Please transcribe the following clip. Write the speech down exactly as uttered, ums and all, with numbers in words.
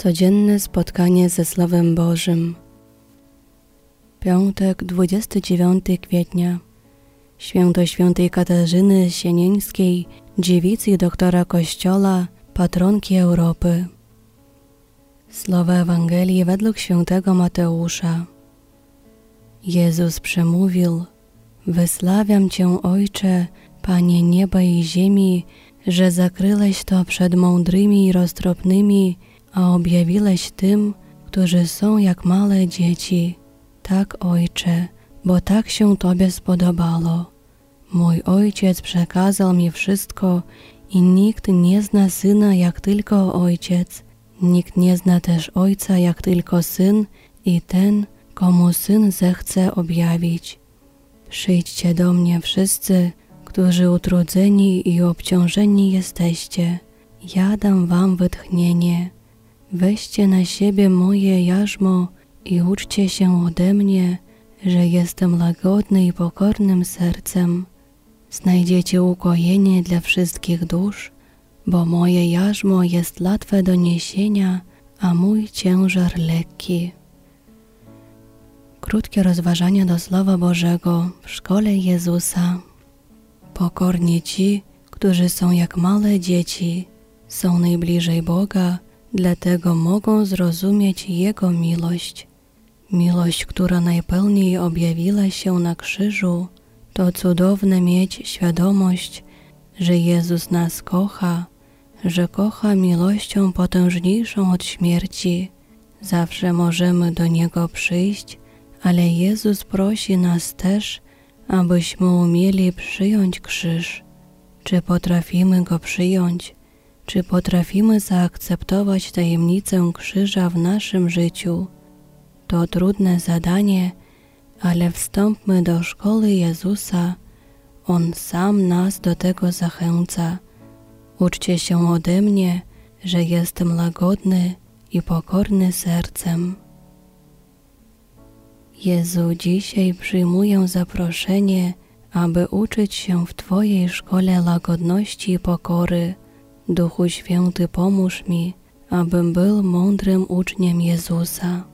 Codzienne spotkanie ze Słowem Bożym. Piątek, dwudziestego dziewiątego kwietnia. Święto świętej Katarzyny Sienińskiej, dziewicy i doktora Kościoła, patronki Europy. Słowa Ewangelii według świętego Mateusza. Jezus przemówił: Wysławiam Cię, Ojcze, Panie nieba i ziemi, że zakryłeś to przed mądrymi i roztropnymi, a objawiłeś tym, którzy są jak małe dzieci. Tak, Ojcze, bo tak się Tobie spodobało. Mój Ojciec przekazał mi wszystko i nikt nie zna Syna jak tylko Ojciec. Nikt nie zna też Ojca jak tylko Syn i ten, komu Syn zechce objawić. Przyjdźcie do mnie wszyscy, którzy utrudzeni i obciążeni jesteście. Ja dam wam wytchnienie. Weźcie na siebie moje jarzmo i uczcie się ode mnie, że jestem łagodny i pokornym sercem. Znajdziecie ukojenie dla wszystkich dusz, bo moje jarzmo jest łatwe do niesienia, a mój ciężar lekki. Krótkie rozważania do Słowa Bożego w szkole Jezusa. Pokorni ci, którzy są jak małe dzieci, są najbliżej Boga, dlatego mogą zrozumieć Jego miłość. Miłość, która najpełniej objawiła się na krzyżu, to cudowne mieć świadomość, że Jezus nas kocha, że kocha miłością potężniejszą od śmierci. Zawsze możemy do Niego przyjść, ale Jezus prosi nas też, abyśmy umieli przyjąć krzyż. Czy potrafimy Go przyjąć? Czy potrafimy zaakceptować tajemnicę krzyża w naszym życiu? To trudne zadanie, ale wstąpmy do szkoły Jezusa. On sam nas do tego zachęca. Uczcie się ode mnie, że jestem łagodny i pokorny sercem. Jezu, dzisiaj przyjmuję zaproszenie, aby uczyć się w Twojej szkole łagodności i pokory. Duchu Święty, pomóż mi, abym był mądrym uczniem Jezusa.